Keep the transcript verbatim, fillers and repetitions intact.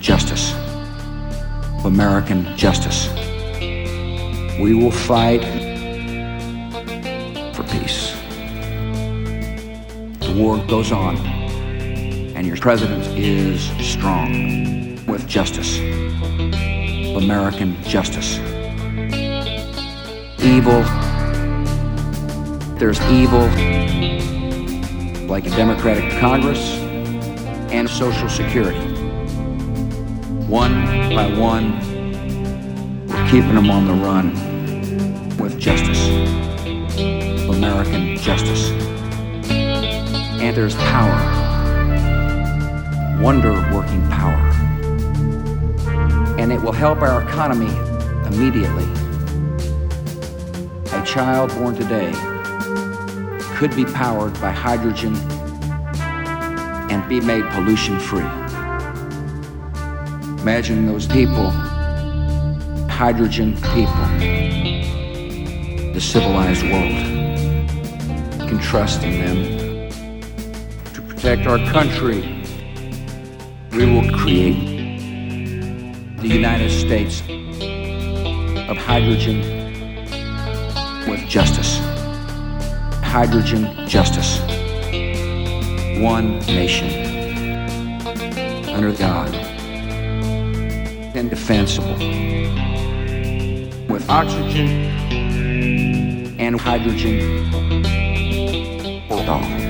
justice. American justice. We will fight for peace. The war goes on, and your president is strong with justice. American justice. Evil. There's evil like a Democratic Congress and Social Security. One by one, we're keeping them on the run with justice. American justice. And there's power. Wonder-working power. And it will help our economy immediately. A child born today could be powered by hydrogen and be made pollution-free. Imagine those people, hydrogen people, the civilized world, can trust in them to protect our country. We will create the United States of hydrogen with justice. Hydrogen justice. One nation under God, indefensible, with oxygen and hydrogen for all.